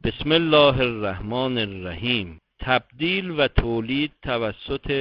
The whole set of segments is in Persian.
بسم الله الرحمن الرحیم. تبدیل و تولید توسط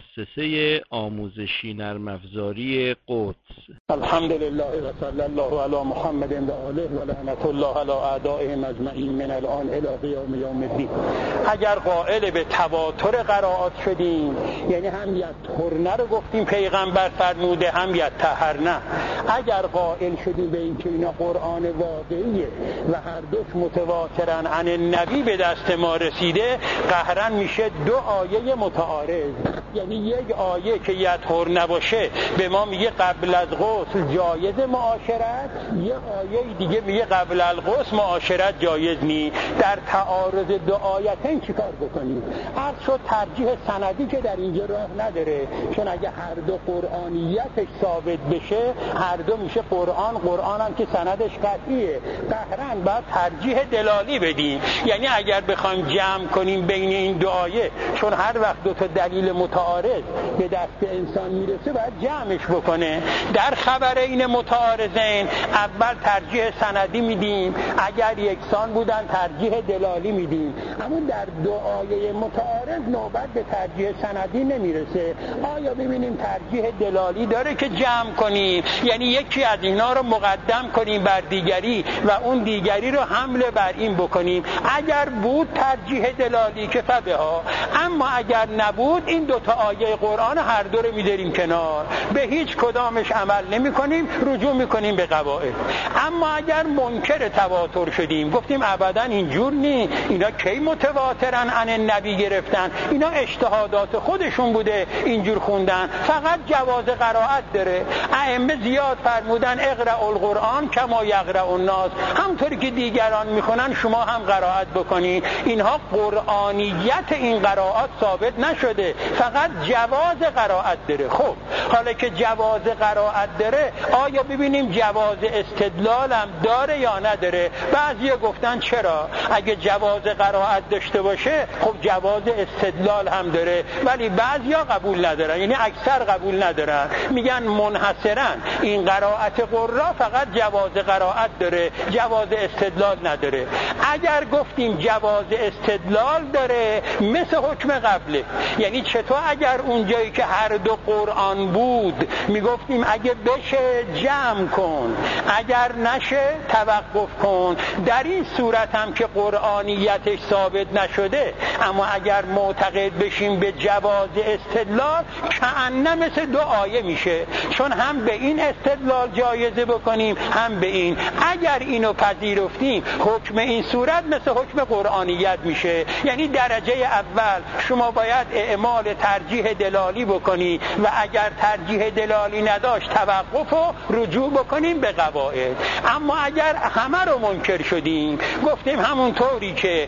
مؤسسه آموزشی نرم افزاری قدس. الحمدلله و صلی الله علی محمد و آله و لعنت الله علی اعدائهم اجمعین من الان الی قیام یوم الدین. اگر قائل به تواتر قرائات شدیم، یعنی هم یطهرن رو گفتیم پیغمبر فرموده، هم یطهرن. اگر قائل شدیم به اینکه اینا قرآن واقعیه و هر دوش متواترن عن النبی به دست ما رسیده، قهرن میشه دو آیه متعارض. یعنی یک آیه که یطهر نباشه به ما میگه قبل از غسل جایز معاشرت، یک آیه دیگه میگه قبل از غسل معاشرت جایز نی. در تعارض دو آیتین چیکار بکنیم؟ عرض شد ترجیح سندی که در اینجا راه نداره، چون اگه هر دو قرآنیتش ثابت بشه هر دو میشه قرآن هم که سندش قطعیه. قهرن باید ترجیح دلالی بدیم. یعنی اگر بخوایم جمع کنیم بین این دو آیه، چون هر وقت دو تا دلیل متعارض به دست انسان میرسه باید جمعش بکنه. در خبرین متعارضین اول ترجیح سندی میدیم، اگر یکسان بودن ترجیح دلالی میدیم. اما در دو آیه متعارض نوبت به ترجیح سندی نمیرسه. آیا ببینیم ترجیح دلالی داره که جمع کنیم، یعنی یکی از اینا رو مقدم کنیم بر دیگری و اون دیگری رو حمله بر این بکنیم. اگر بود ترجیح دلالی که فبها، اما اگر نبود این دوتا آیه قرآن هر دو رو می‌ذاریم کنار، به هیچ کدامش عمل نمی‌کنیم، رجوع می‌کنیم به قواعد. اما اگر منکر تواتر شدیم، گفتیم ابدا اینجور نی، اینا کی متواترن عن النبی گرفتن، اینا اجتهادات خودشون بوده اینجور خوندن، فقط جواز قرائت داره. ائمه زیاد فرمودن اقرأ القرآن کما یقرأ الناس، همونطوری که دیگران میخونن شما هم قرائت بکنی. اینها قرآنیت این قرائت ثابت نشده، فقط جواز قرائت داره. خب حالا که جواز قرائت داره، آیا ببینیم جواز استدلال هم داره یا نداره؟ بعضیا گفتن چرا، اگه جواز قرائت داشته باشه خب جواز استدلال هم داره، ولی بعضیا قبول ندارن، یعنی اکثر قبول ندارن، میگن منحصرا این قرائت قرآن فقط جواز قرائت داره، جواز استدلال نداره. اگر گفتیم جواز استدلال داره مثل حکم قبله، یعنی چطور اگر اونجایی که هر دو قرآن بود میگفتیم اگه بشه جمع کن، اگر نشه توقف کن. در این صورت هم که قرآنیتش ثابت نشده، اما اگر معتقد بشیم به جواز استدلال کأنه مثل دو آیه میشه، چون هم به این استدلال جایزه بکنیم هم به این. اگر اینو پذیرفتیم حکم این صورت مثل حکم قرآنیت میشه. یعنی درجه اول شما باید اعمال ترجیح دلالی بکنی و اگر ترجیح دلالی نداشت توقف و رجوع بکنیم به قواعد. اما اگر همه رو منکر شدیم، گفتیم همونطوری که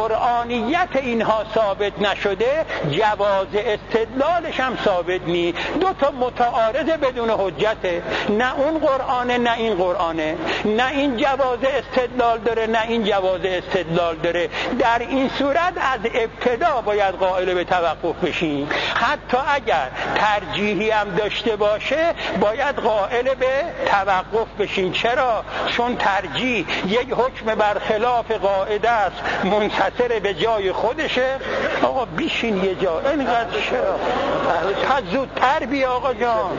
قرآنیت اینها ثابت نشده جواز استدلالش هم ثابت نی. دو تا متعارض بدون حجته، نه اون قرآنه نه این قرآنه، نه این جواز استدلال داره نه این جواز استدلال داره. در این صورت از ابتدا باید قائل به توقف بشیم. حتی اگر ترجیحی هم داشته باشه باید قائل به توقف بشیم. چرا؟ چون ترجیح یک حکم برخلاف قاعده است، منحصر به جای خودشه. آقا بیشین یه جا، اینقدر چرا؟ پس زودتر بیا آقا جان.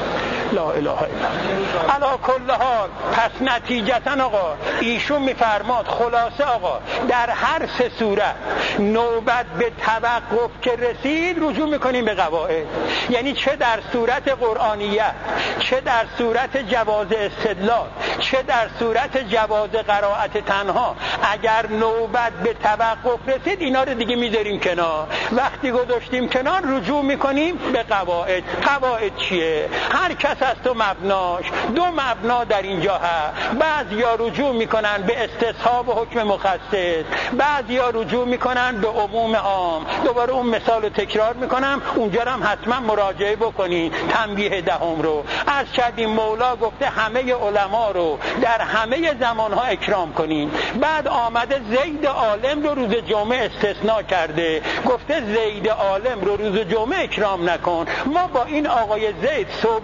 لا اله الا الله. علی کل حال پس نتیجتا آقا ایشون میفرماد خلاصه آقا در هر سه صورت نوبت به توقف که رسید رجوع میکنیم به قواعد. یعنی چه در صورت قرآنیت، چه در صورت جواز استدلال، چه در صورت جواز قرائت تنها، اگر نوبت به توقف رسید اینا رو دیگه میذاریم کنار. وقتی گذاشتیم کنار رجوع میکنیم به قواعد. قواعد چیه؟ هر کس از تو مبناش، دو مبنا در اینجا هست. بعضیا رجوع میکنن به استصحاب و حکم مخصص، بعضیا رجوع میکنن به عموم عام. دوباره اون مثال تکرار میکنم، اونجا هم حتما مراجعه بکنین. تنبیه دهم رو از کردیم مولا گفته همه علما رو در همه زمانها اکرام کنین. بعد آمده زید عالم رو روز جمعه استثناء کرده، گفته زید عالم رو روز جمعه اکرام نکن. ما با این آقای زید صبح شنبه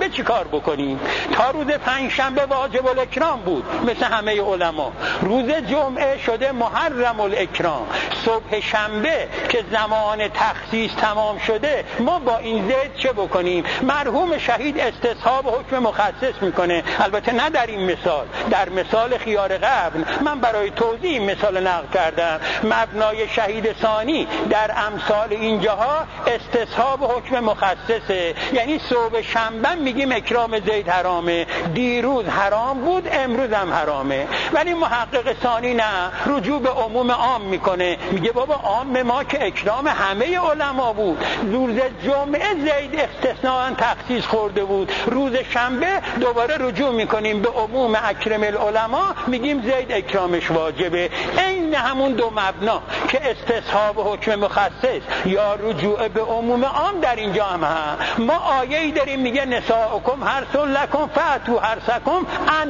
شنبه چی کار بکنیم؟ تا روز پنجشنبه واجب الاکرام بود مثل همه علما. روز جمعه شده محرم الاکرام. صبح شنبه که زمان تخصیص تمام شده، ما با این زید چه بکنیم؟ مرحوم شهید استصحاب حکم مخصص میکنه، البته نه در این مثال، در مثال خیار قبل من برای توضیح این مثال نقل کردم. مبنای شهید ثانی در امثال اینجاها استصحاب حکم مخصصه، یعنی صبح شنبه میگیم اکرام زید حرامه، دیروز حرام بود امروز هم حرامه. ولی محقق ثانی نه، رجوع به عموم عام میکنه، میگه بابا عام ما که اکرام همه علما بود، روز جمعه زید استثناء تخصیص خورده بود، روز شنبه دوباره رجوع میکنیم به عموم اکرم العلما، میگیم زید اکرامش واجبه. این همون دو مبنا که استصحاب حکم مخصص یا رجوع به عموم عام در اینجا هم هست. ما آیه‌ای داریم میگه نساؤکم حرث لکم فأتوا حرثکم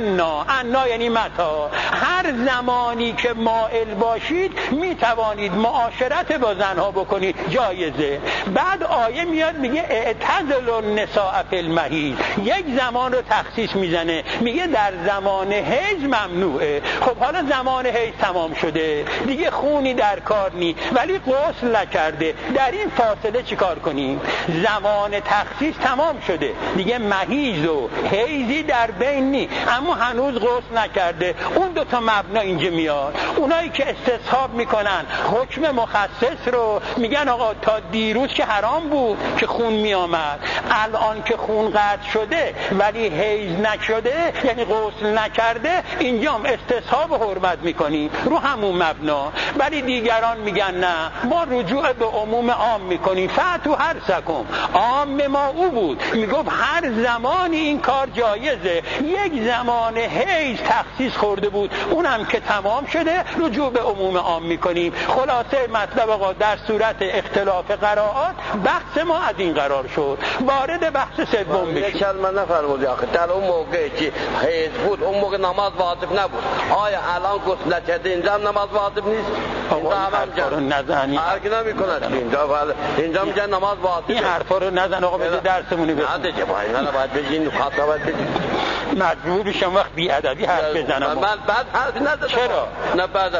انا یعنی متا، هر زمانی که مائل باشید میتوانید معاشرت با زنها بکنید، جایزه. بعد آیه میاد میگه اعتزلوا النساء فی المحیض، یک زمان رو تخصیص میزنه، میگه در زمان حیض ممنوعه. خب حالا زمان حیض تمام شده دیگه، خونی در کار نی ولی غسل نکرده، در این فاصله چیکار کنیم؟ زمان تخصیص تمام شده دیگه، محیض و حیضی در بین نی اما هنوز غسل نکرده. اون دو تا مبنا اینجا میاد. اونایی که استصحاب میکنن حکم مخصص رو میگن آقا تا دیروز که حرام بود که خون میامد، الان که خون قطع شده ولی حیض نشده یعنی غسل نکرده، اینجا هم استصحاب حرمت میکنیم رو همون مبنا. ولی دیگران میگن نه، ما رجوع به عموم عام میکنیم، فأتوا حرثکم. عام ما او بود، میگفت هر زمانی این کار جایزه، یک زمان حیض تخصیص خورده بود اونم که تمام شده رجوع به عموم عام میکنیم. خلاصه مطلب آقا در صورت اختلاف قرائات بحث ما از این قرار شد. وارد بحث سوم بشیم. یک کلمه نفرمودی آخه در اون موقعی که حیض بود اون موقع نماز واجب نبود، آیا الان غسل نکرده اینجا نماز واجب نیست؟ آقا این حرفا رو نزنی، هرگز نمی‌کند اینجا میگن نماز واجب. این حرفا رو نزن آقا، بده درسمونی بخون. نه دیگه اینا باید بگین، خاطر باید بگین. مجبور بشم وقت بی ادبی حرف بزنم. من بعد حرف نزدم. چرا؟ نه بعد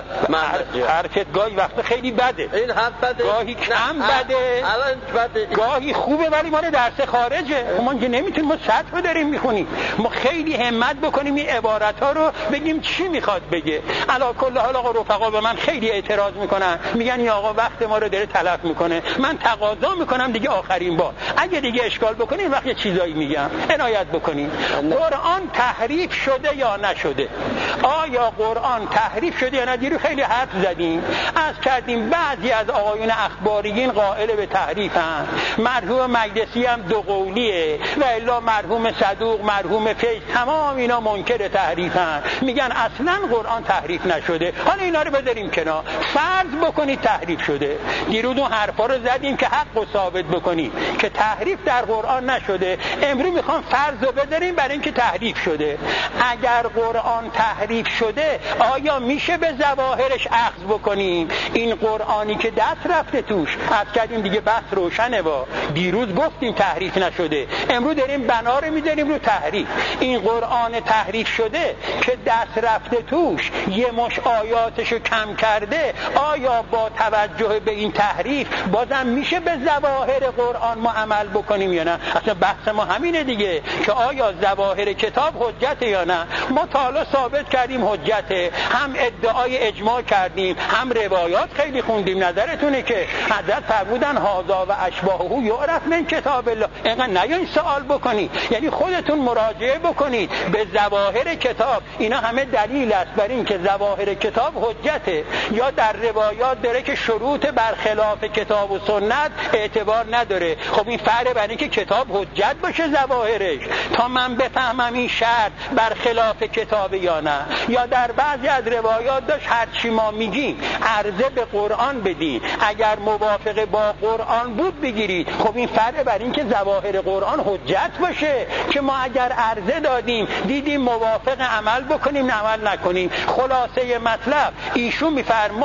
حرفت گاهی وقت خیلی بده، این حرف بده، گاهی کم بده، الان بده، گاهی خوبه ولی مال درس خارجه. ما که نمیتونیم، ما سطح رو داریم میخونیم، ما خیلی همت بکنیم این عبارت ها رو بگیم چی میخواد بگه. علی کل حال آقا رفقا به من خیلی اعتراض میکنن، میگن این آقا وقت ما رو داره تلف میکنه. من تقاضا میکنم دیگه آخرین بار اگه دیگه اشکال بکنین وقت یه چیزایی میگم عنایت بکنین. قرآن تحریف شده یا نشده؟ آیا قرآن تحریف شده یا نه؟ دیرو خیلی حرف زدیم، از کردیم بعضی از آقایون اخباریین قائل به تحریفن، مرحوم مجلسی هم دو قولیه و الا مرحوم صدوق، مرحوم فیض، تمام اینا منکر تحریفن، میگن اصلا قرآن تحریف نشده. حالا اینا رو بذاریم کنار، فرض بکنید تحریف شده. دیروز اون حرفا رو زدیم که حق رو ثابت بکنید که تحریف در قرآن نشده. امروز میخوام فرض رو بذاریم برای اینکه تحریف شده. اگر قرآن تحریف شده آیا میشه به ظواهرش اخذ بکنیم؟ این قرآنی که دست رفته توش، از کردیم دیگه بحث روشنه. با دیروز گفتیم تحریف نشده، امروز داریم بنا رو میذاریم رو تحریف. این قرآن تحریف شده که دست رفته توش یه مش آیاتشو کم کرده، آیا با توجه به این تحریف بازم میشه به ظواهر قرآن ما عمل بکنیم یا نه؟ اصلا بحث ما همینه دیگه که آیا ظواهر کتاب حجت یا نه. ما تا حالا ثابت کردیم حجته، هم ادعای اجماع کردیم، هم روایات خیلی خوندیم. نظرتونه که حضرت فرمودن هذا و اشباهه یعرف من کتاب الله. اینقدر نیاین سوال بکنید، یعنی خودتون مراجعه بکنید به ظواهر کتاب. اینا همه دلیل است بر این که ظواهر کتاب حجته. یا در روایات داره که شروط برخلاف کتاب و سنت اعتبار نداره. خب این فرق بر این که کتاب حجت باشه ظواهرش تا من بفهمم این شرط برخلاف کتاب یا نه. یا در بعضی از روایات داشت هر چی ما میگیم عرضه به قرآن بدین، اگر موافق با قرآن بود بگیرید. خب این فرق بر این که ظواهر قرآن حجت باشه که ما اگر عرضه دادیم دیدیم موافق عمل بکنیم نه عمل نکنیم. خلاصه مطلب ایشون میفرماد با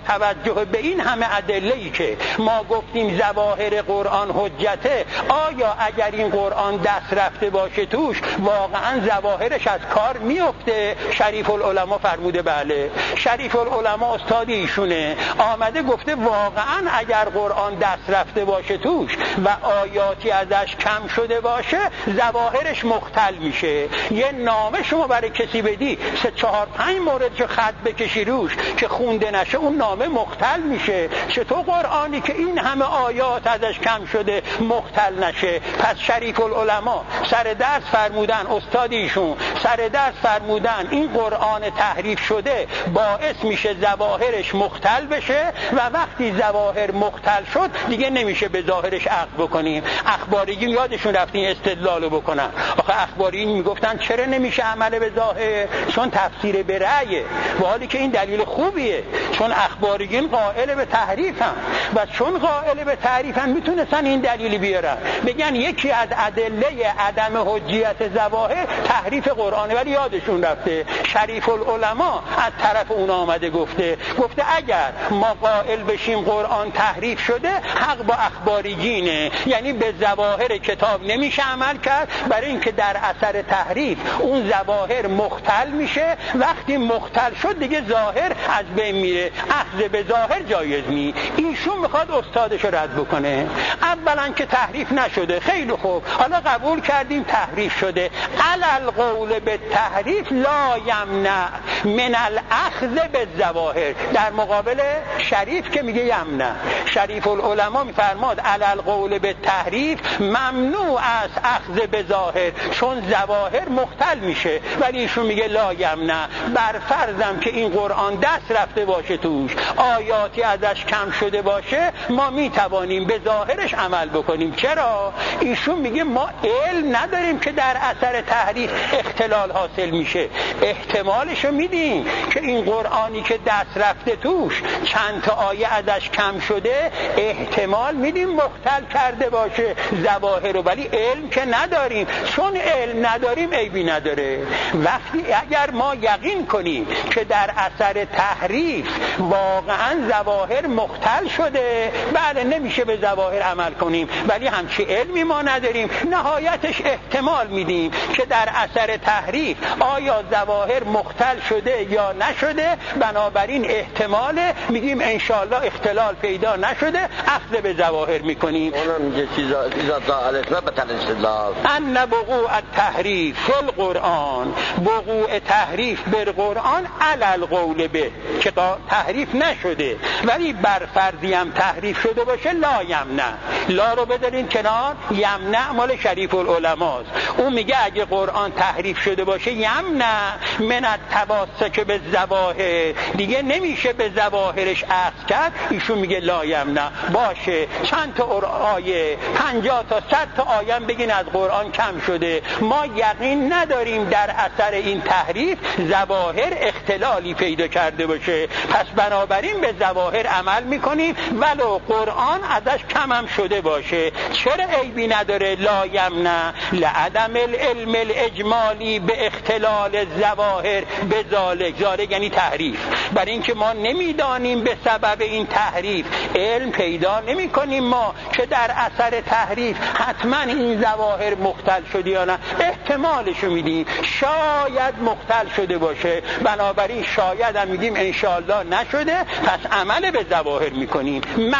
توجه به این همه ادله‌ای که ما گفتیم ظواهر قرآن حجته، آیا اگر این قرآن دست رفته باشه توش واقعا ظواهرش از کار میفته؟ شریف العلماء فرموده بله. شریف العلماء استاد ایشونه، آمده گفته واقعا اگر قرآن دست رفته باشه توش و آیاتی ازش کم شده باشه ظواهرش مختل میشه. یه نامه شما برای کسی بدی 3-4-5 موردشو خط بکشی روش که خونده نشه اون نامه مختل میشه. چطور قرآنی که این همه آیات ازش کم شده مختل نشه؟ پس شریف العلماء سر درس فرمودن، استاد ایشون سر درس فرمودن این قرآن تحریف شده باعث میشه ظواهرش مختل بشه و وقتی ظواهر مختل شد دیگه نمیشه به ظاهرش عقل بکنیم. اخباریین یادشون رفت این استدلالو بکنن. آخه اخباریین میگفتن چرا نمیشه عمل به ظاهر؟ چون تفسیر به رأیه، و حالی که این دلیل خوبیه، چون اخباریین قائل به تحریفن و چون قائل به تحریفن میتونستن این دلیل بیارن بگن یکی از ادله عدم حجیت ظواهر تحریف قرآنه، ولی یادشون رفته شریف العلماء از طرف اون آمده گفته اگر ما قائل بشیم قرآن تحریف شده حق با اخباریینه، یعنی به ظواهر کتاب نمیشه عمل کرد برای اینکه در اثر تحریف اون ظواهر مختل میشه، وقتی مختل شد دیگه ظاهر از بین میره، اخذ به ظاهر جایز نی. ایشون میخواد استادش رو رد بکنه. اولا که تحریف نشده، خیلی خوب، حالا قبول کردیم تحریف شده، علل قول به تحریف لا یمنع من الاخذ به ظواهر، در مقابل شریف که میگه یمنع. شریف العلماء میفرماد علل قول به تحریف ممنوع است اخذ به ظاهر چون ظواهر مختل میشه، ولی ایشون میگه لا یمنع، بر فرضم که این قرآن دست رفته باشه توش آیاتی ازش کم شده باشه ما میتوانیم به ظاهرش عمل بکنیم. چرا؟ ایشون میگه ما علم نداریم که در اثر تحریف اختلال حاصل میشه، احتمالشو میدیم که این قرآنی که دست رفته توش چند تا آیه ازش کم شده احتمال میدیم مختل کرده باشه ظواهر رو، ولی علم که نداریم. چون علم نداریم عیبی نداره. وقتی اگر ما یقین کنیم که در اثر تحریف واقعا ظواهر مختل شده، بله نمیشه به ظواهر عمل کنیم، ولی همچی علمی ما نداریم، نهایتش احتمال میدیم که در اثر تحریف آیا ظواهر مختل شده یا نشده، بنابراین احتمال میگیم انشاءالله اختلال پیدا نشده اخذ به ظواهر میکنیم. اونم یه چیزا دارالسنا به تنسلال ان وقوع التحریف فی القرآن، وقوع تحریف بر قرآن علل قول به، که تحریف نشده ولی بر فرضی هم تحریف شده باشه لا یمنع. لا رو بذارین کنار، یمنع مال شریف العلماء است. اون میگه اگه قرآن تحریف شده باشه یمنع من التماسک به ظواهر، دیگه نمیشه به ظواهرش اخذ کرد. ایشون میگه لا یمنع. باشه چند تا آیه 50 تا 100 تا آیه بگین از قرآن کم شده، ما یقین نداریم در اثر این تحریف ظواهر اختلالی پیدا کرده باشه، پس بنابراین به ظواهر عمل میکنیم ولو قرآن ازش کم هم شده باشه. چرا عیبی نداره؟ لا یمنع لعدم العلم الاجمالی به اختلال الظواهر به ذالک یعنی تحریف، برای اینکه ما نمیدانیم به سبب این تحریف علم پیدا نمی کنیم ما که در اثر تحریف حتما این ظواهر مختل شده یا نه، احتمالشو میدیم شاید مختل شده باشه، بنابراین شاید هم میگیم انشاءالله نشده، پس عمل به ظواهر میکنیم.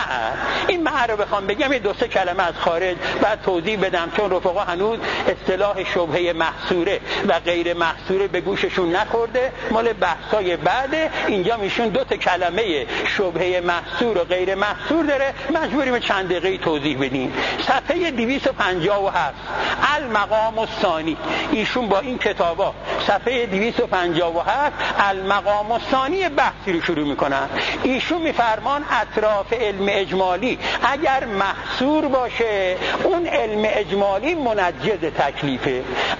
این مع رو بخوام بگم یه 2-3 کلمه از خارج بعد توضیح بدم، چون رفقا هنوز اصطلاح شبهه محصوره و غیر محصوره به گوششون نخورده، مال بحثای بعده. اینجا میشون 2 تا کلمه شبهه محصور و غیر محصور داره، مجبوریم چند دقیقه توضیح بدیم. صفحه 257 المقام الثانی، ایشون با این کتابا صفحه 257 المقام الثانی بحثی رو شروع میکنن. ایشون میفرمان اطراف علم اجمالی اگر محصور باشه اون علم اجمالی منجز تکلیفه،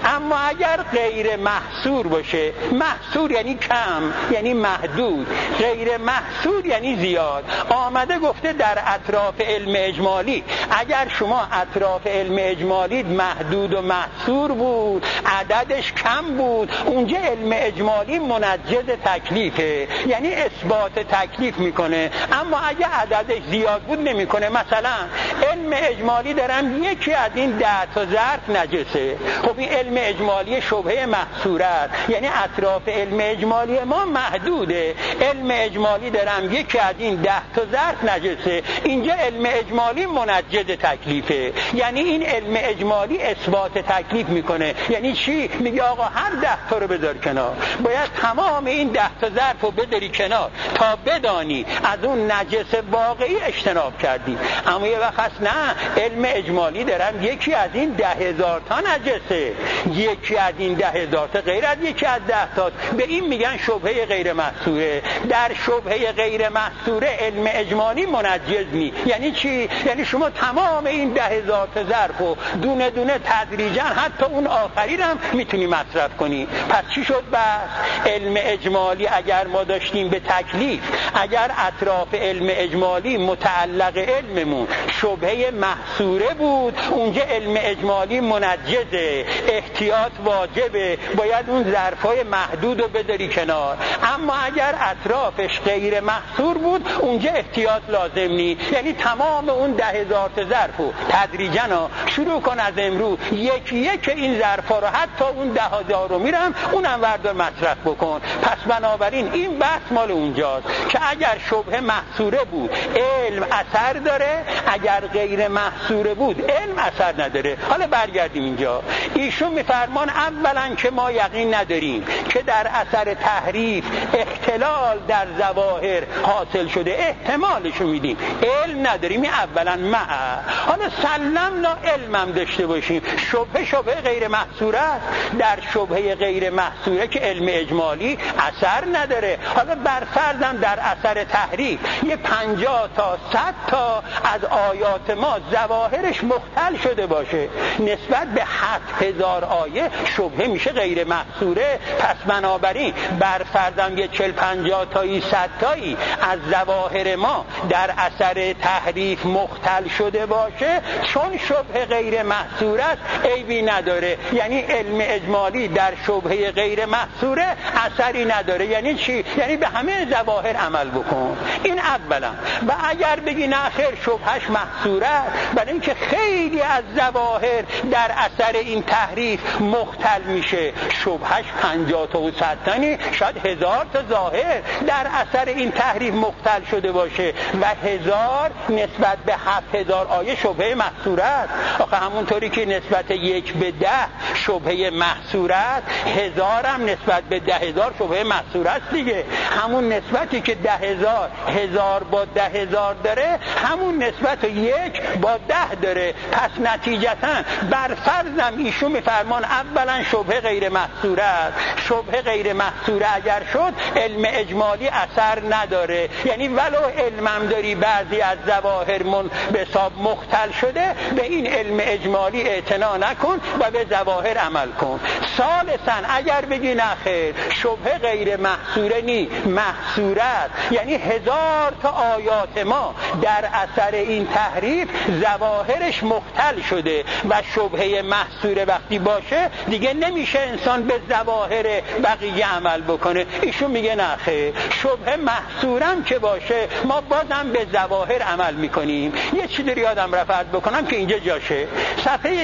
اما اگر غیر محصور باشه، محصور یعنی کم، یعنی محدود، غیر محصور یعنی زیاد. آمده گفته در اطراف علم اجمالی اگر شما اطراف علم اجمالی محدود و محصور بود، عددش کم بود، اونجا علم اجمالی منجز تکلیفه، یعنی اثبات تکلیف میکنه. اما اگه عددش زیاد بود نمیکنه. مثلا علم اجمالی دارم یکی از این 10 تا ظرف نجسه، خب این علم اجمالی شبهه محصور است، یعنی اطراف علم اجمالی ما محدوده. علم اجمالی دارم یکی از این 10 تا ظرف نجسه، اینجا علم اجمالی منجز تکلیفه، یعنی این علم اجمالی اثبات تکلیف میکنه. یعنی چی؟ میگه آقا هر 10 تا رو بذار کنار، باید تمام این 10 تا ظرف رو بذاری کنار تا بدانی از اون نجس واقعی اجتناب کردی. اما یه وقت هست نه، علم اجمالی دارم یکی از این 10,000 تا نجسه، یکی از این 10,000 تا غیر از یکی از 10 تا، به این میگن شبهه غیر محصوره. در شبهه غیر محصوره علم اجمالی منجز نی. یعنی چی؟ یعنی شما تمام این 10,000 تا ظرف رو دونه دونه تدریجا حتی اون آخری رو هم میتونی مصرف کنی. پس چی شد؟ بس علم اجمالی اگر ما داشتیم به تکلیف، اگر اطراف علم اجمالی متعلق علممون شبهه محصوره بود، اونجا علم اجمالی منجزه، احتیاط واجبه، باید اون ظرفای محدود رو بداری کنار. اما اگر اطرافش غیر محصور بود، اونجا احتیاط لازم نی. یعنی تمام اون 10,000 تا ظرف رو تدریجا شروع کن از امروز یکی یک این ظرفا رو، حتی اون 10,000 رو میرم اونم وردار مصرف بکن. پس بنابراین این بحث مال اونجاست که اگر شبهه محصوره بود علم اثر داره، اگر غیر محصوره بود علم اثر نداره. حالا برگردیم اینجا. ایشون میفرمان اولا که ما یقین نداریم که در اثر تحریف اختلال در ظواهر حاصل شده، احتمالشو میدیم، علم نداریم. این اولا حالا سلمنا علمم داشته باشیم، شبهه غیر محصوره است. در شبهه غیر محصوره که علم اجمالی اثر نداره. حالا برفرضم در اثر تحریف یه 50 تا 100 تا از آیات ما ظواهرش مختل شده باشه، نسبت به 7,000 آیه شبهه میشه غیر محصوره. پس بنابراین برفرضم یه 40-50 تایی 100 تایی از ظواهر ما در اثر تحریف مختل شده باشه، چون شبهه غیر محصوره است عیبی نداره. یعنی علم اجمالی در شبهه غیر محصوره اثری نداره. یعنی چی؟ یعنی به همه ظواهر عمل بکن. این اولا. و اگر بگی نه خیر شبهش محصوره است، برای اینکه خیلی از ظواهر در اثر این تحریف مختل میشه، شبهش 50 تا و 100 تا نی، شاید 1000 تا ظاهر در اثر این تحریف مختل شده باشه و 1000 نسبت به 7,000 آیه شبهه محصوره است. آخه همونطوری که نسبت 1 به 10 شبهه محصوره است، 1000 هم نسبت به 10,000 شبهه محصوره است دیگه. همون نسبتی که 10,000 1000 با 10,000 داره، همون نسبت 1 با 10 داره. پس نتیجتا برفرضم ایشون میفرمان اولا شبهه غیر محصوره است. شبهه غیر محصوره اگر شد علم اجمالی اثر نداره. یعنی ولو علمم داری بعضی از ظواهر به حساب مختل شده، به این علم اجمالی اعتنا نکن و به ظواهر عمل کن. ثالثا اگر بگی نخیر شبهه غیر محصوره نی، محصوره است، یعنی 1000 تا آیات ما در اثر این تحریف ظواهرش مختل شده و شبهه محصوره وقتی باشه دیگه نمیشه انسان به ظواهر بقیه عمل بکنه. ایشون میگه نخیر شبهه محصورم که باشه ما بازم به ظواهر عمل میکنیم. یه چیزی رو یادم رفت بکنم که اینجا جاشه. صفحه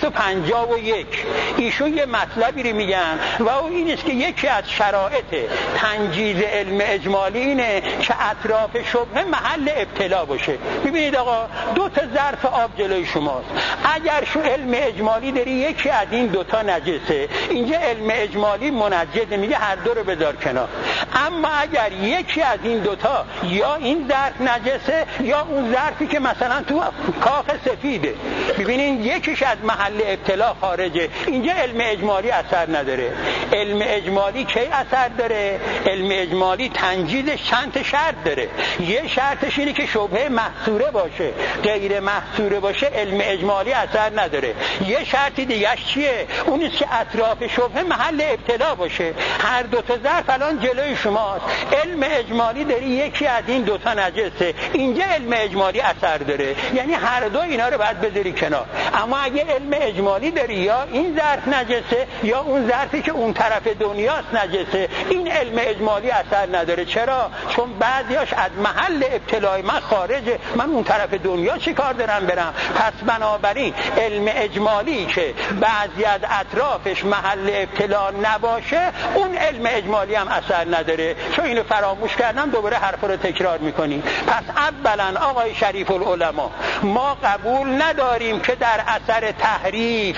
251 ایشون یه مطلبی رو میگن و اون این است که یکی از شرایط تنجیز علم اجمالی اینه که اطراف شبهه محل ابتلا باشه. ببینید آقا، 2 تا ظرف آب جلوی شماست. اگر شو علم اجمالی داری یکی از این 2 تا نجسه، اینجا علم اجمالی منجزه، میگه هر دو رو بذار کنار. اما اگر یکی از این 2 تا یا این ظرف نجسه یا اون ظرفی که مثلا تو کاخ سفیده، ببینین یکیش از محل ابتلا خارجه، اینجا علم اجمالی اثر نداره. علم اجمالی کی اثر داره؟ علم اجمالی تنجیزش چند تا شرط داره. یه شرطش اینه که شبهه محصوره باشه، غیر محصوره باشه علم اجمالی اثر نداره. یه شرط دیگهش چیه؟ شبهه اون است که اطراف شبهه محل ابتلا باشه. هر دو تا ظرف الان جلوی شماست، علم اجمالی داری یکی از این دو تا نجسه، اینجا علم اجمالی اثر داره، یعنی هر دو اینا رو باید بذاری کنار. اما اگه علم اجمالی داری یا این ظرف نجسه یا اون ظرفی که اون طرف دنیاست نجسه، این علم اجمالی اثر نداره. چرا؟ چون بعضیاش از محل ابتلای من خارجه، من اون طرف دنیا چی کار دارم برم؟ پس بنابراین علم اجمالی که بعضی از اطرافش محل ابتلا نباشه اون علم اجمالی هم اثر نداره. چون اینو فراموش کردم دوباره حرف رو تکرار میکنی. پس اولا آقای شریف العلماء، ما قبول نداریم که در اثر تحریف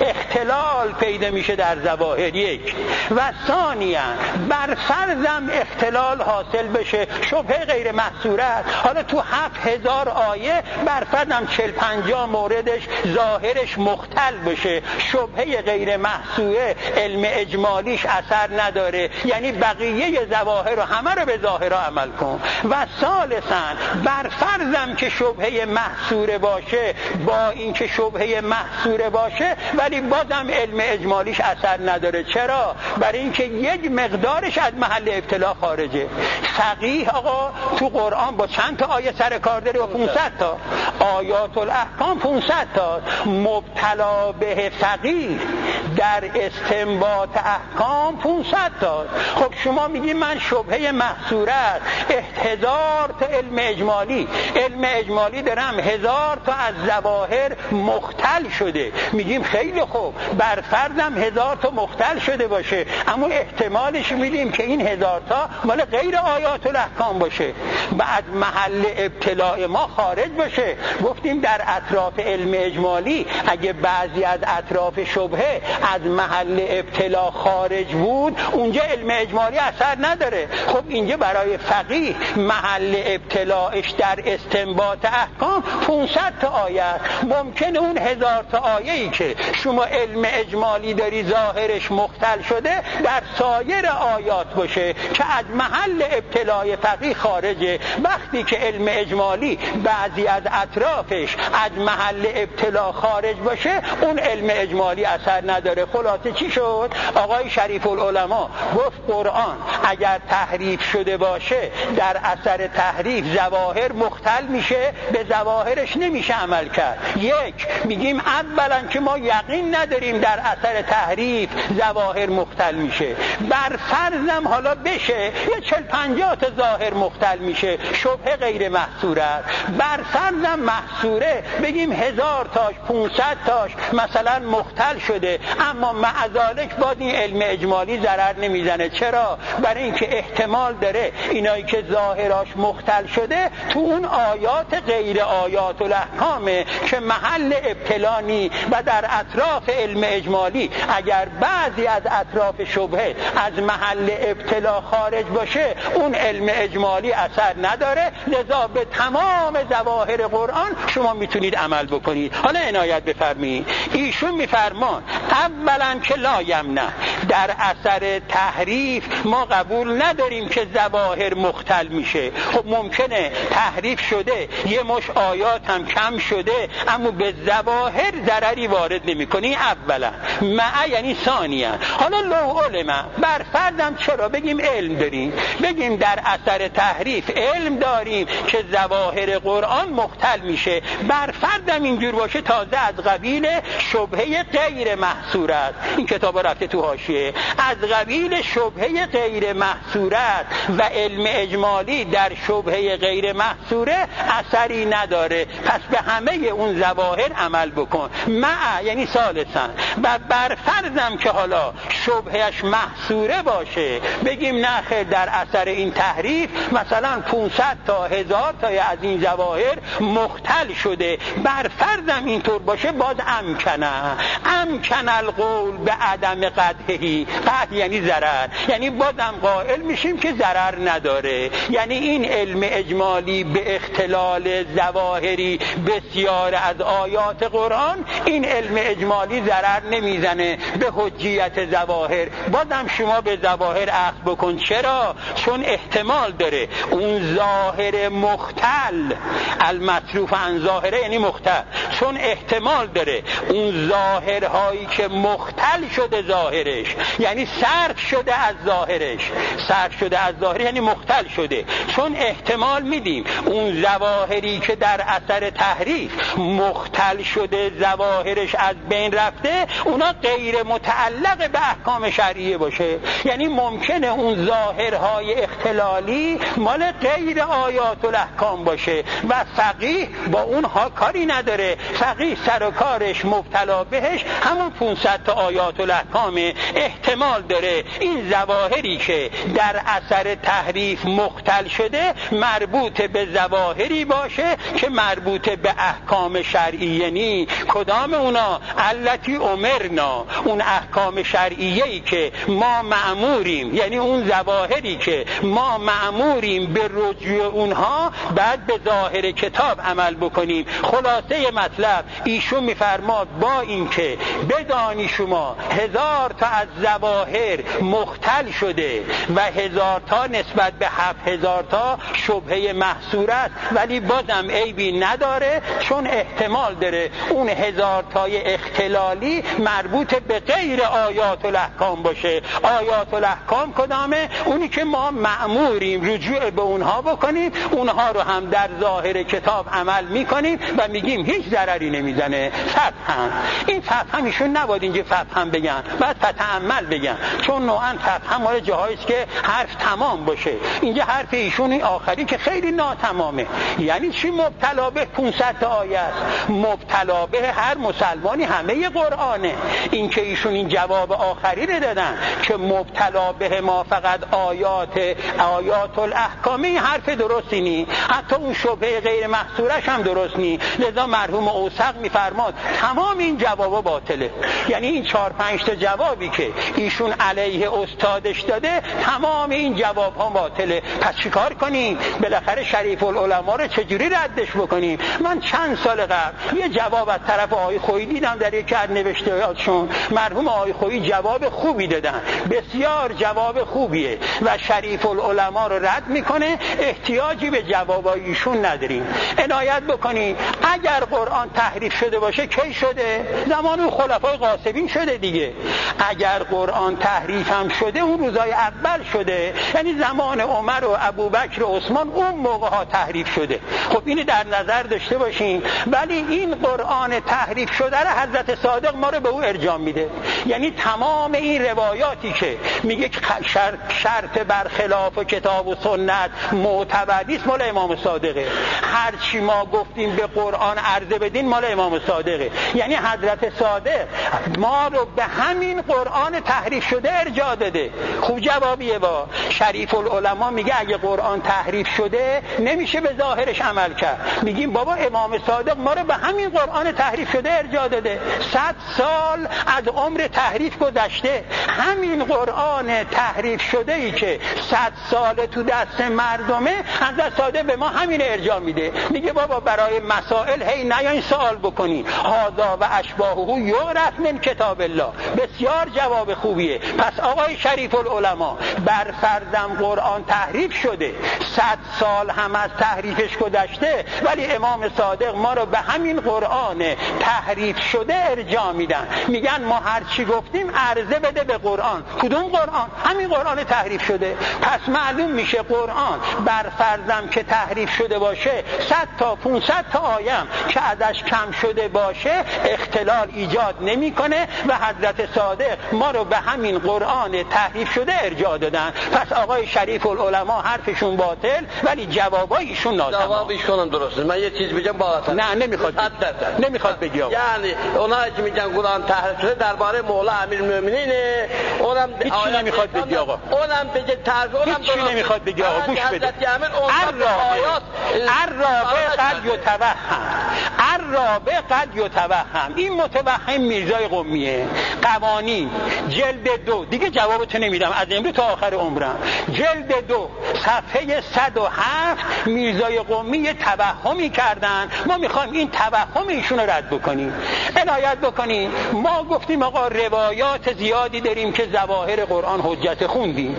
اختلال پیدا میشه در ظواهر، یک، و ثانیا بر فرضم اختلال حاصل بشه شبهه غیر محصوره است. حالا تو 7000 آیه بر فرضم 40-50 موردش ظاهرش مختل بشه، شبهه غیر محصوره علم اجمالیش اثر نداره، یعنی بقیه ظواهر رو همه رو به ظاهرها عمل کن. و ثالثا بر فرضم که شبهه محصوره باشه، با اینکه شبهه محصوره باشه ولی بازم علم اجمالیش اثر نداره. چرا؟ برای اینکه یک مقدارش از محل ابتلا خارجه. فقیه آقا تو قرآن با چند تا آیه سر کار داره؟ و 500 تا آیات الاحکام 500 تا. مبتلا به فقیه در استنباط احکام 500 تا. خب شما میگی من شبهه محصوره است، 1000 تا علم اجمالی، علم اجمالی دارم 1000 تا از ظواهر مختل شده. میگیم خیلی خوب، بر فرضم 1000 تا مختل شده باشه، اما احتمالش میدیم که این 1000 تا مال غیر آیات الاحکام باشه، بعد محل ابتلاع ما خارج باشه. گفتیم در اطراف علم اجمالی اگه بعضی از اطراف شبهه از محل ابتلا خارج بود اونجا علم اجمالی اثر نداره. خب اینجا برای فقیه محل ابتلاعش در استنباط احکام 500 تا آیه است. ممکنه اون 1000 تا آیه‌ای که شما علم اجمالی داری ظاهرش مختل شده در سایر آیات باشه که از محل ابتلاع فقیه خارجه. وقتی که علم اجمالی بعضی از اطرافش از محل ابتلا خارج باشه اون علم اجمالی اثر نداره. خلاصه چی شد؟ آقای شریف العلماء گفت قرآن اگر تحریف شده باشه در اثر تحریف ظواهر مختل میشه، به ظواهرش نمیشه عمل کرد. یک، میگیم اولا که ما یقین نداریم در اثر تحریف ظواهر مختل میشه. بر فرضم حالا بشه یه 40-50 تا ظاهر مختل میشه، شبهه غیر محصوره است. بر فرضم محصوره، بگیم 1000 تاش 500 تاش مثلا مختل شده، اما مع ذالک باز این علم اجمالی ضرر نمیزنه. چرا؟ برای اینکه احتمال داره اینایی که ظاهراش مختل شده تو اون آیات غیر آیات الاحکامه که محل ابتلانی و در اطراف علم اجمالی اگر بعضی از اطراف شبهه از محل ابتلا خارج باشه اون علم اجمالی اثر نداره. لذا به تمام ظواهر قرآن شما میتونید عمل بکنید. حالا عنایت بفرمایید، ایشون میفرمان اولا که لا یمنع، در اثر تحریف ما قبول نداریم که ظواهر مختل میشه. خب ممکنه تحریف شده یه مش آیات هم کم شده اما به ظواهر ضرری وارد نمیکنه. اولا مع یعنی ثانیا. حالا لو علم، بر فرضم چرا بگیم علم داریم، بگیم در اثر تحریف علم داریم که ظواهر قرآن مختل میشه، بر فرضم اینجور باشه تازه از قبیل شبهه غیر محصور است. این کتاب رفته تو حاشیه، از قبیل شبهه غیر محصور است و علم اجمالی در شبهه غیر محصوره اثری نداره. پس به همه اون ظواهر عمل بکن. مع یعنی ثالثا. و بر فرضم که حالا شبهش محصوره باشه، بگیم نه خیر در اثر این تحریف مثلا 500 تا 1000 تا از این ظواهر مختل شده، بر فرضم اینطور باشه باز امکن القول به عدم قدحهی، قدح یعنی ضرر، یعنی بازم قائل میشیم که ضرر نداره. یعنی این علم اجمالی به اختلال ظواهری بسیار از آیات قرآن، این علم اجمالی ضرر نمیزنه به حجیت ظواهر. بازم شما به ظواهر اخذ بکن. چرا؟ چون احتمال داره اون ظاهر مختل، المصروف عن ظاهره یعنی مختل، چون احتمال داره اون ظاهرهایی که که مختل شده ظاهرش، یعنی صرف شده از ظاهرش. صرف شده از ظاهرش یعنی مختل شده، چون احتمال میدیم اون ظواهری که در اثر تحریف مختل شده ظواهرش از بین رفته، اونا غیر متعلق به احکام شرعیه باشه. یعنی ممکنه اون ظاهرهای اختلالی مال غیر آیات الاحکام باشه و فقیه با اونها کاری نداره. فقیه سر و کارش مبتلا بهش همون 500 تا آیات الاحکامه. احتمال داره این ظواهری که در اثر تحریف مختل شده مربوط به ظواهری باشه که مربوط به احکام شرعیه نی. کدام اونا؟ التی امرنا، اون احکام شرعیه‌ای که ما مأموریم، یعنی اون ظواهری که ما مأموریم به رجوع اونها بعد به ظاهر کتاب عمل بکنیم. خلاصه مطلب ایشون میفرماد با اینکه بدانی شما 1000 تا از ظواهر مختل شده و 1000 تا نسبت به 7000 تا شبهه محصور است، ولی بازم عیبی نداره، چون احتمال داره اون 1000 تای اختلالی مربوط به غیر آیات الاحکام باشه. آیات الاحکام کدامه؟ اونی که ما مأموریم رجوع به اونها بکنیم، اونها رو هم در ظاهر کتاب عمل میکنیم و میگیم هیچ ضرری نمیزنه. فقهم، این فقهم ایشون نباید اینجا فقهم بگن، باید فتعمل بگن، چون نوعا فقهم مال جاهایی است که حرف تمام باشه. اینجا حرف ایشون این آخری که خیلی ناتمامه. یعنی چی مبتلا به 500 تا آیه است؟ مبتلا به هر مسلمانی همه قرآنه. این که ایشون این جواب آخری رو دادن که مبتلا به ما فقط آیات الاحکامی، این حرف درستی نی، حتی اون شبهه غیر محصورش هم درست نی. لذا مرحوم اوسق میفرماد تمام این جوابا باطله. یعنی این 4-5 تا جوابی که ایشون علیه استادش داده تمام این جواب ها باطله. پس چیکار کنیم؟ بالاخره شریف العلماء رو چجوری ردش بکنیم؟ من چند سال قبل یه جواب از طرف آقای خویی دیدم در یک از نوشته‌هاشون. مرحوم آقای خویی جواب خوبی دادن، بسیار جواب خوبیه و شریف العلماء رو رد میکنه. احتیاجی به جوابای ایشون نداریم. عنایت بکنید اگر قرآن تحریف شده باشه کی شده؟ زمان خلفای قاسمین شده دیگه. اگر قرآن تحریف هم شده اون روزای اول شده، یعنی زمان عمر و ابوبکر و عثمان اون موقع ها تحریف شده. خب اینو در نظر داشته باشین. ولی این قرآن تحریف شده را حضرت صادق ما رو به او ارجاع میده. یعنی تمام این روایاتی که میگه شرط برخلاف کتاب و سنت معتبر نیست مال امام صادقه. هر چی ما گفتیم به قرآن عرضه بدین مال امام صادقه. یعنی حضرت صادق ما رو به همین قرآن تحریف شده ارجاع داده. خوب جوابیه. با شریف العلماء میگه اگه قرآن تحریف شده نمیشه به ظاهرش عمل کرد. میگیم بابا امام صادق ما رو به همین قرآن تحریف شده ارجاع داده. 100 سال از عمر تحریف گذشته، همین قرآن تحریف شده ای که 100 سال تو دست مردمه حضرت صادق به ما همین ارجاع میده. میگه بابا برای مسائل هی نیاین سوال بکنین، هذا و اشباهه یعرف من کتاب الله. بسیار جواب خوبیه. پس آقای شریف العلماء بر فرضم قرآن تحریف شده، 100 سال هم از تحریفش گذشته، ولی امام صادق ما رو به همین قرآن تحریف شده ارجاع میدن. میگن ما هر چی گفتیم عرضه بده به قرآن. کدوم قرآن؟ همین قرآن تحریف شده. پس معلوم میشه قرآن بر فرضم که تحریف شده باشه 100 تا 500 تا آیم که ازش کم شده باشه اختلال ایجاد نمیکنه و حضرت صادق ما رو به همین قرآن تحریف شده ارجاع دادن. پس آقای شریف العلماء حرفشون باطل ولی جوابایشون ناتمام. جوابشون هم درسته. من یه چیز بگم بالا. نه نمیخواد بگی آقا. یعنی اونایی که میگن قرآن تحریف شده درباره مولا امیرالمومنینه، اونم هیچ نمیخواد بگی آقا. اونم بگه تحریف، اونم هیچ نمیخواد بگی آقا. گوش بده. الرابع قد یتوهم. این متوهم میرزای قمیه. قوانین جلد 2 دیگه جوابتو نمیدم از امروز تا آخر عمرم. جلد 2 صفحه 107 میرزای قمی توهمی کردن. ما میخوایم این توهم ایشون رو رد بکنیم. عنایت بکنیم. ما گفتیم آقا روایات زیادی داریم که ظواهر قرآن حجت خوندیم.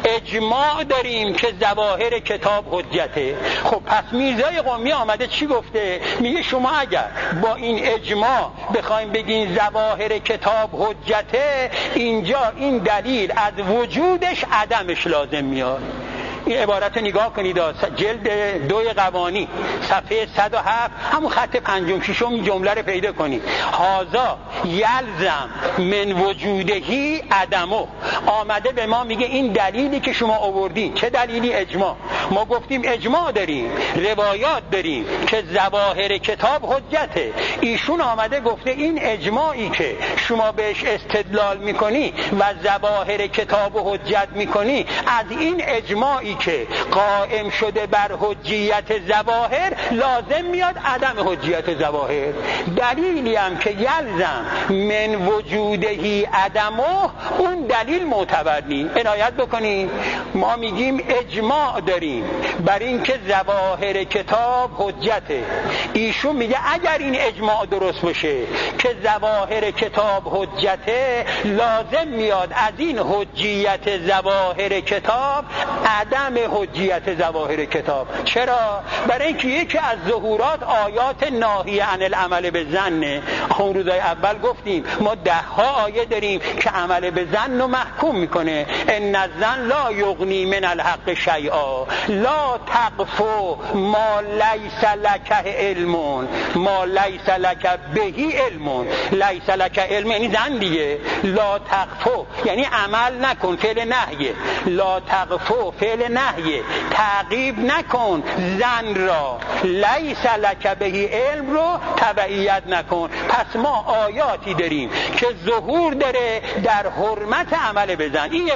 اجماع داریم که ظواهر کتاب حجته. خب پس میرزای قمی آمده چی گفته؟ میگه شما اگر با این اجماع بخوایم بگین ظواهر کتاب حجته، اینجا این دلیل از وجودش عدمش لازم میاد. این عبارت نگاه کنید، جلد 2 قوانی صفحه 107 همون خط 5 6 این جمله رو پیدا کنید. هازا یلزم من وجودهی عدمه. آمده به ما میگه این دلیلی که شما آوردین. چه دلیلی؟ اجماع. ما گفتیم اجماع داریم، روایات داریم که ظواهر کتاب حجته. ایشون آمده گفته این اجماعی که شما بهش استدلال میکنی و ظواهر کتاب حجت میکنی، از این اجماعی که قائم شده بر حجیت ظواهر لازم میاد عدم حجیت ظواهر. دلیلی هم که یلزم من وجودهی عدمه، اون دلیل معتبر نیست. عنایت بکنید، ما میگیم اجماع داریم بر این که ظواهر کتاب حجته. ایشون میگه اگر این اجماع درست باشه که ظواهر کتاب حجته، لازم میاد از این حجیت ظواهر کتاب عدم حجیت ظواهر کتاب. چرا؟ برای اینکه یکی از ظهورات آیات ناهیه عن العمل به ظن. اون روزای اول گفتیم ما 10 آیه داریم که عمل به ظن رو محکوم میکنه. ان الظن لا یغنی من الحق شیئا لا تقف ما لیس لک علم ما لیس لک بهی علم. لیس لک علم یعنی ظن دیگه. لا تقف یعنی عمل نکن، فعل نهیه. لا تقف فعل نهیه، تعقیب نکن ظن را. لیس لک بهی علم رو تبعیت نکن. پس ما آیاتی داریم که ظهور داره در حرمت عمل به ظن. این یه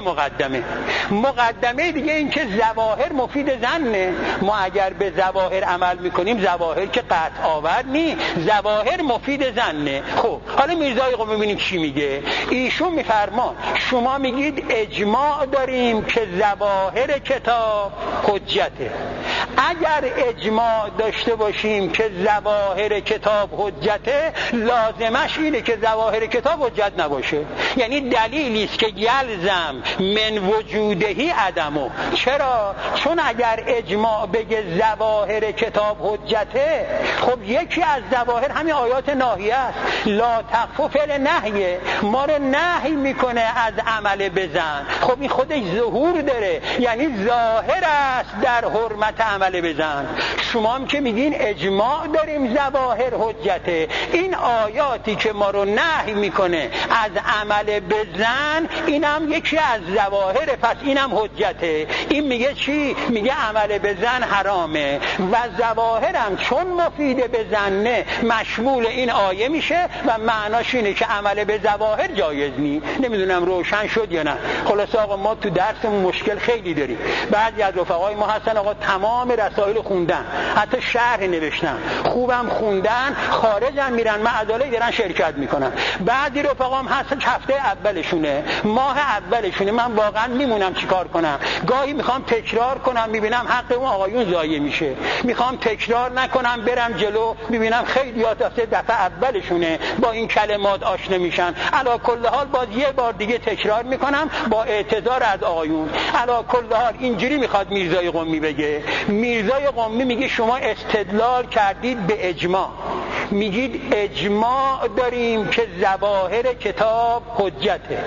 مقدمه دیگه این که ظواهر مفید ظنه. ما اگر به ظواهر عمل میکنیم، ظواهر که قطع آور نی، ظواهر مفید ظنه. خب حالا میرزای قم ببینیم چی میگه. ایشون میفرمان شما میگید اجماع داریم که ظواهر کتاب حجته. اگر اجماع داشته باشیم که ظواهر کتاب حجته، لازمش اینه که ظواهر کتاب حجت نباشه. یعنی دلیلی است که یلزم من وجودهی عدمه. چرا؟ چون اگر اجماع بگه ظواهر کتاب حجته، خب یکی از ظواهر همین آیات ناهیه است. لا تقف فعل نهیه، ما رو نهی میکنه از عمل بزن. خب این خودش ظهور داره، یعنی ظاهر است در حرمت عمل بزن. شما هم که میگین اجماع داریم ظواهر حجته، این آیاتی که ما رو نهی میکنه از عمل بزن، اینم یکی از ظواهر، پس اینم حجته. این میگه چی؟ میگه عمل بزن حرامه و ظواهرم چون مفید بزنه مشمول این آیه میشه و معناش اینه که عمل به ظواهر جایز نی. نمیدونم روشن شد یا نه. خلاص آقا ما تو درسمون مشکل خیلی داریم. بعضی از رفقای ما هستن آقا تمام رسائل خوندن، حتی شرح نوشتن، خوبم خوندن، خارجم میرن معادله دارن شرکت میکنن. بعضی رفقام هستن هفته اولشونه، ماه اولشونه، من واقعا میمونم چیکار کنم. گاهی میخوام تکرار کنم میبینم حق اون آقایون ضایع میشه، میخوام تکرار نکنم برم جلو میبینم خیلی ها دفعه اولشونه با این کلمات آشنا میشن. علی کل حال باز یه بار دیگه تکرار میکنم با اعتذار از آقایون. علی کل حال اینجوری میخواد میرزای قمی بگه. میرزای قمی میگه شما استدلال کردید به اجماع، میگید اجماع داریم که ظواهر کتاب حجته.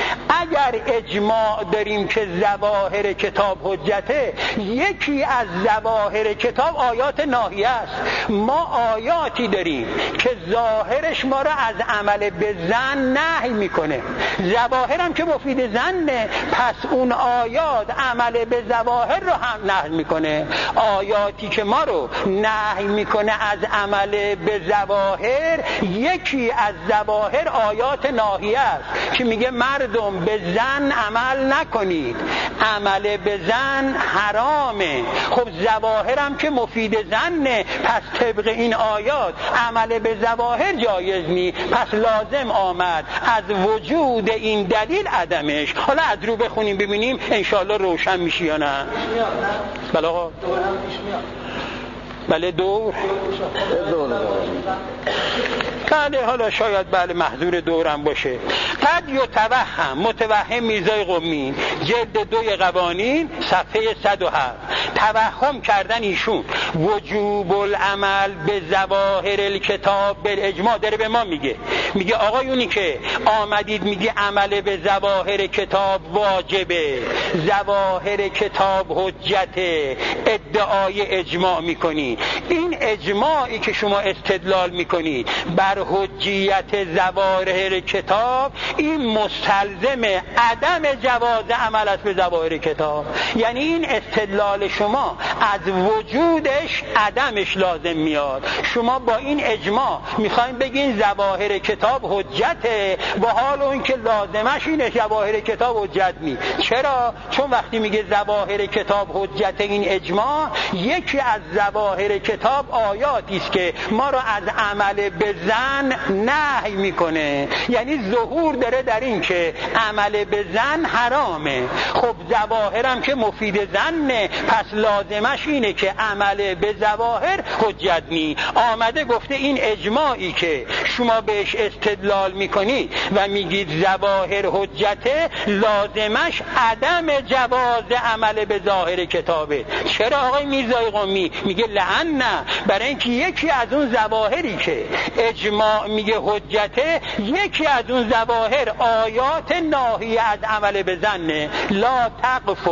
اگر اجماع داریم که ظواهر کتاب حجته، یکی از ظواهر کتاب آیات ناهیه است. ما آیاتی داریم که ظاهرش ما را از عمل به ظن نهی میکنه، ظواهرم که مفید ظنه، پس اون آیات عمل به ظواهر رو هم نهی میکنه. آیاتی که ما رو نهی میکنه از عمل به ظواهر، یکی از ظواهر آیات ناهیه است که میگه مردم به ظن عمل نکنید، عمل به ظن حرامه. خب ظواهرم که مفید ظنه، پس طبق این آیات عمل به ظواهر جایز نی، پس لازم آمد از وجود این دلیل عدمش. حالا از رو بخونیم ببینیم انشاءالله روشن میشه یا نه. بله آقا بله دور بله حالا شاید بله محضور دورم باشه. قد یتوهم متوهم میرزای قمی جلد 2 قوانین صفحه 107 توهم کردن ایشون وجوب العمل به ظواهر الکتاب بالاجماع داره به ما میگه آقایونی که آمدید میگه عمل به ظواهر کتاب واجبه، ظواهر کتاب حجته، ادعای اجماع میکنی. این اجماعی که شما استدلال میکنی بر حجیت ظواهر کتاب این مستلزم عدم جواز عمل است به ظواهر کتاب. یعنی این استدلال شما از وجودش عدمش لازم میاد. شما با این اجماع میخواین بگین ظواهر کتاب حجته، با حال اون که لازمش اینه ظواهر کتاب حجت نی. چرا؟ چون وقتی میگه ظواهر کتاب حجت این اجماع، یکی از ظواهر کتاب آیاتی است که ما را از عمل به ظن نهی میکنه. یعنی ظهور داره در این که عمل به ظن حرامه. خب ظواهرم که مفید ظنه، پس لازمش اینه که عمل به ظواهر حجت نی. آمده گفته این اجماعی که شما بهش استدلال میکنی و میگید ظواهر حجته، لازمش عدم جواز عمل به ظاهر کتابه. چرا آقای میرزای قمی؟ میگه لعنه، برای اینکه یکی از اون ظواهری که اجماع میگه حجته، یکی از اون ظواهر آیات ناهیه از عمل به ظن. لا تقف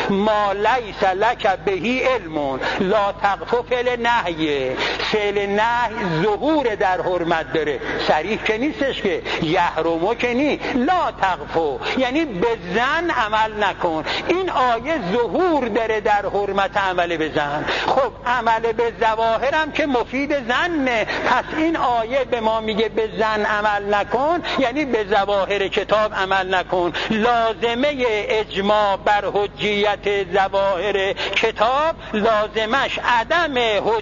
ما لیس لک بهی علم، لا تقف فعل نهیه، فعل نهی ظهور در حرمت داره، صریح که نیستش که یحرمو که نی. لا تقف یعنی به ظن عمل نکن. این آیه ظهور داره در حرمت عمل به ظن. خب عمل به ظواهرم که مفید ظنه، پس این آیه به ما میگه به ظن عمل نکن، یعنی به ظواهر کتاب عمل نکن. لازمه اجماع بر حجیت ظواهر کتاب لازمش عدم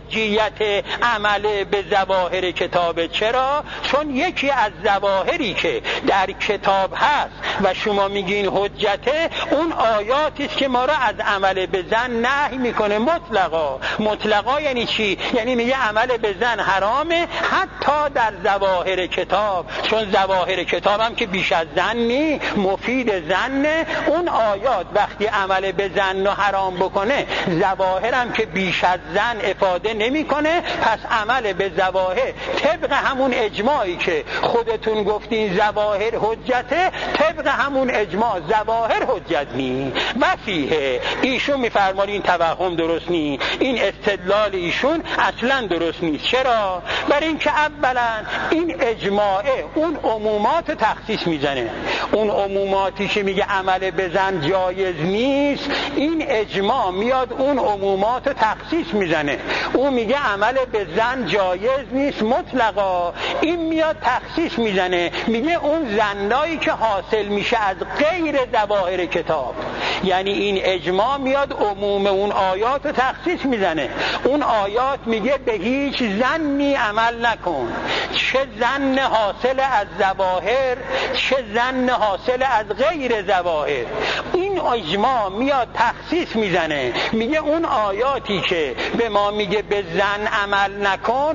حجیت عمل به ظواهر کتاب. چرا؟ چون یکی از ظواهری که در کتاب هست و شما میگین حجته، اون آیاتی است که ما را از عمل به ظن نهی میکنه مطلقا. مطلقا یعنی چی؟ یعنی میگه عمل به ظن حرامه حتی در ظواهر کتاب، چون ظواهر کتاب هم که بیش از ظن نی، مفید ظنه. اون آیات وقتی عمل به ظن رو حرام بکنه، ظواهر هم که بیش از ظن افاده نمیکنه، پس عمل به ظواهر طبق همون اجماعی که خودتون گفتین ظواهر حجته، طبق همون اجماع ظواهر حجت نی. و فیه ایشون میفرمان این توهم درست نی، این استدلال ایشون اصلا درست نیست. چرا؟ برای اینکه اولا این اجماعه اون عمومات تخصیص میزنه. اون عموماتی که میگه عمل به ظن جایز نیست، این اجماع میاد اون عمومات تخصیص میزنه. اون میگه عمل به ظن جایز نیست مطلقا، این میاد تخصیص میزنه، میگه اون ظنایی که حاصل میشه از غیر ظواهر کتاب. یعنی این اجماع میاد عموم اون آیات رو تخصیص میزنه. اون آیات میگه به هیچ ظنی عمل نکن، چه ظن حاصل از ظواهر، چه ظن حاصل از غیر ظواهر. این اجماع میاد تخصیص میزنه، میگه اون آیاتی که به ما میگه به ظن عمل نکن،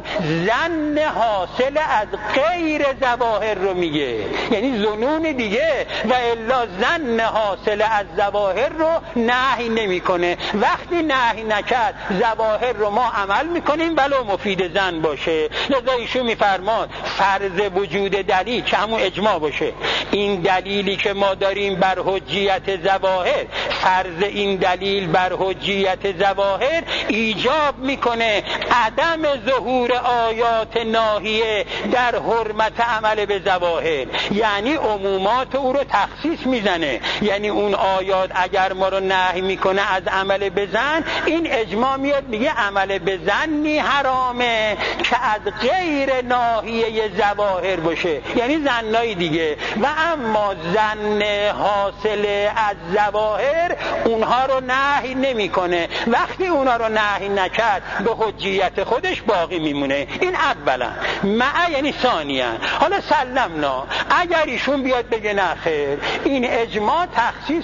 ظن حاصل از غیر ظواهر رو میگه، یعنی ظنون دیگه، و الا ظن حاصل از ظواهر رو نهی نمیکنه. وقتی نهی نکرد ظواهر رو ما عمل میکنیم ولو مفید ظن باشه. لذا ایشون میفرماد فرض وجود دلیل که همون اجماع باشه. این دلیلی که ما داریم بر حجیت ظواهر، فرض این دلیل بر حجیت ظواهر ایجاب میکنه عدم ظهور آیات ناهیه در حرمت عمل به ظواهر. یعنی عمومات او رو تخصیص میزنه. یعنی اون آیات اگر ما رو نهی میکنه از عمل به ظن، این اجماع میاد میگه عمل به ظنی حرامه که از غیر ناهیه ظواهر باشه، یعنی ظنای دیگه. و اما ظن حاصل از ظواهر اونها رو نهی نمیکنه. وقتی اونها رو نهی نکرد به حجیت خودش باقی میمونه. این اولا. مع یعنی ثانیا. حالا سلمنا، اگر ایشون بیاد بگه نه خیر این اجماع تخصیص نمیزنه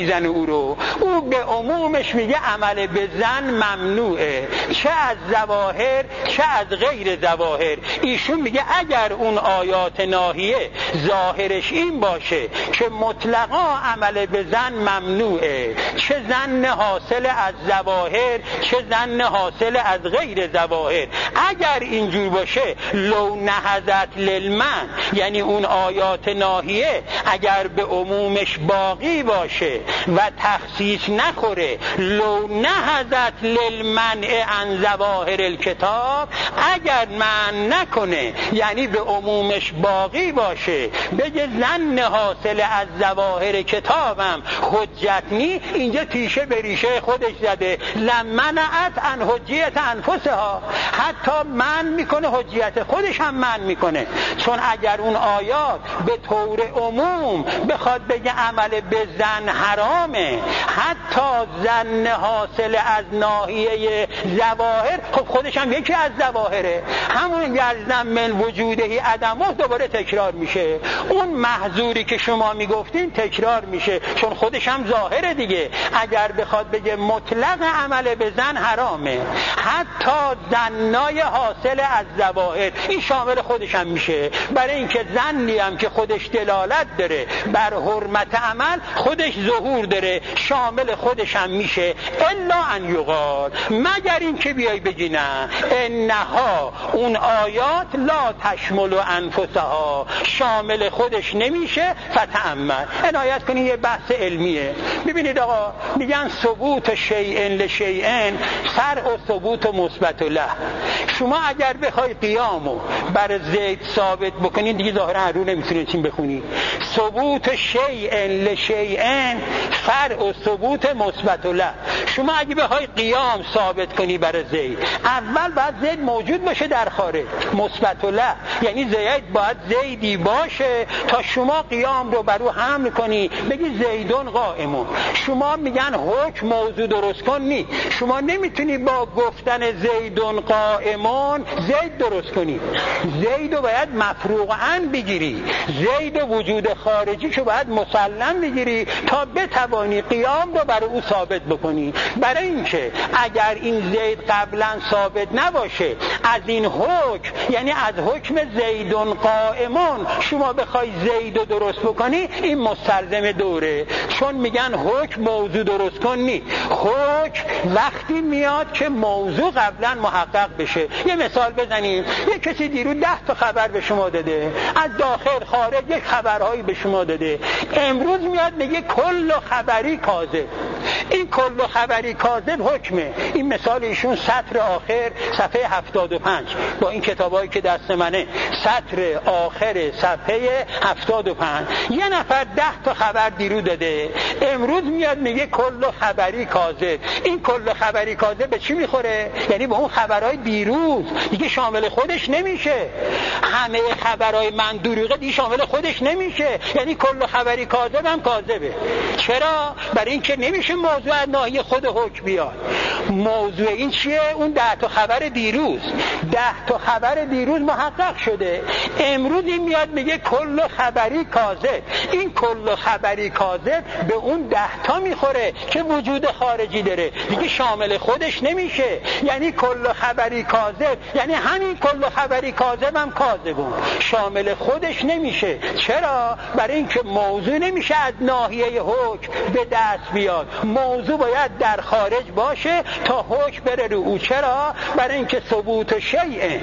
میزنه او رو. او به عمومش میگه عمل به زن ممنوعه، چه از ظواهر چه از غیر ظواهر. ایشون میگه اگر اون آیات ناهیه ظاهرش این باشه که مطلقا عمل به زن ممنوعه، چه زن حاصل از ظواهر چه زن حاصل از غیر ظواهر، اگر اینجور باشه لو نهضت للمن، یعنی اون آیات ناهیه اگر به عمومش باقی باشه و تخصیص نخوره، لو نهضت للمنع عن ظواهر الکتاب، اگر من نکنه یعنی به عمومش باقی باشه، بگه زن حاصل از ظواهر کتابم حجت نی، اینجا تیشه به ریشه خودش زده. لمنعت عن حجیت انفسها، حتی من میکنه حجیت خودش هم من میکنه. چون اگر اون آیات به طور عموم بخواد بگه عمل به زن حرامه، حتی زن حاصل از ناحیه ظواهر، خب خودش هم یکی از ظواهره، همون یلزم من وجودهی عدمه دوباره تکرار میشه. اون محظوری که شما میگفتین تکرار میشه، چون خودش هم ظاهره دیگه. اگر بخواد بگه مطلق عمل به زن حرامه، حتی زنای حاصل از ظواهر، این شامل خودش هم میشه. برای اینکه زنی هم که خودش دلالت داره بر حرمت عمل، خودش ظهور داره، شامل خودش هم میشه. الا ان یقال، مگر این که بیای بگی نه انها اون آیات لا تشمل انفسها، شامل خودش نمیشه. فتأمل، عنایت کنید، یه بحث علمیه. ببینید آقا، میگن ثبوت شیء لشیء فرع و ثبوت مثبت له. شما اگر بخوای قیامو بر زید ثابت بکنید، دیگه ظاهرا رو نمیتونید چیم بخونید. ثبوت شیء لشیء فرع و ثبوت مثبت له. شما اگه بخوای قیام ثابت کنی بر زید، اول باید زید موجود باشه در خارج، مثبت له، یعنی زید باید زیدی باشه تا شما قیام رو بر او حمل کنی، بگی زیدون قائمون. شما میگن حکم موضوع درست کن، نی شما نمیتونی با گفتن زیدون قائمون زید درست کنی. زیدو باید مفروغاً بگیری، زید وجود خارجی شو باید مسلم بگیری تا بتوانی قیام رو بر او ثابت بکنی. برای اینکه اگر این زید قبلا ثابت نباشه، از این حکم، یعنی از حکم زیدون قائمون، شما بخوای زیدو درست بکنی، این مستلزم دوره. چون میگن حکم موضوع درست کنی، حکم وقتی میاد که موضوع قبلا محقق بشه. یه مثال بزنیم، یه کسی دیرو 10 تا خبر به شما داده، از داخل خارج یک خبرهایی به شما داده، امروز میاد میگه کل خبری کاذب. این کل خبری کاذب حکمه. این مثال ایشون سطر آخر صفحه 75 با این کتابایی که دست منه، سطر آخر صفحه 75. یه نفر 10 تا خبر دیرو داده، امروز میاد میگه کل خبری کاذب. این کل خبری کاذب به چی میخوره؟ یعنی به اون خبرهای دیروز دیگه شامل خودش نمیشه. همه خبرهای من دروغه دیگه شامل خودش نمیشه، یعنی کل خبری کاذب هم کاذبه. چرا؟ برای اینکه نمیشه موضوع از ناحیه خود حکم بیاد. موضوع این چیه؟ اون 10 تا خبر دیروز، 10 تا خبر دیروز محقق شده، امروز این میاد میگه کل خبری کاذب. این کل خبری کاذب به اون 10 تا میخوره که وجود خارجی داره، دیگه شامل خودش نمیشه. یعنی کل خبری کاذب، یعنی همین کل خبری کاذب هم کاذبون، شامل خودش نمیشه. چرا؟ برای اینکه موضوع نمیشه از ناحیه حکم به دست بیاد، موضوع باید در خارج باشه تا حکم بره رو او. چرا؟ برای اینکه ثبوت شیء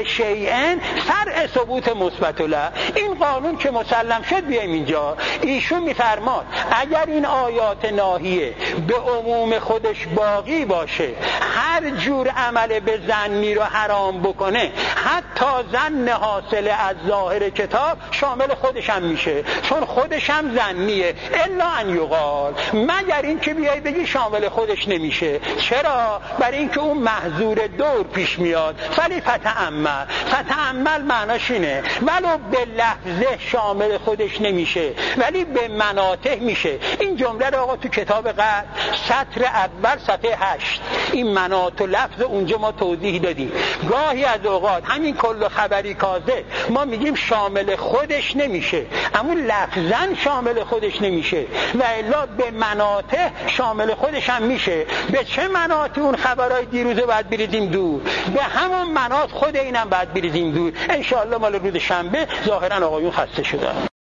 لشیء فرع ثبوت مثبت له. این قانون که مسلم شد، بیایم اینجا. ایشون میفرماد اگر این آیات ناهیه به عموم خودش باقی باشه، هر جور عمل به زنی رو حرام بکنه، حتی زن حاصل از ظاهر کتاب، شامل خودش هم میشه، چون خودش هم زنیه. الا ان یقال، مگر این که بیای بگی شامل خودش نمیشه. چرا؟ برای اینکه اون محظور دور پیش میاد. ولی فتأمل معناش اینه، ولو به لفظه شامل خودش نمیشه ولی به مناطق میشه. این جمله رو آقا تو کتاب قدر سطر اول صفحه 8، این مناطق کلمات و لفظ اونجا ما توضیح دادیم. گاهی از اوقات همین کل خبری کاذب ما میگیم شامل خودش نمیشه، اما لفظاً شامل خودش نمیشه و الا به مناطق شامل خودش هم میشه. به چه مناطق اون خبرهای دیروزه باید بریزیم دور، به همون مناطق خود اینم باید بریزیم دور. انشاءالله مال روز شنبه ظاهراً آقایون خسته شدن.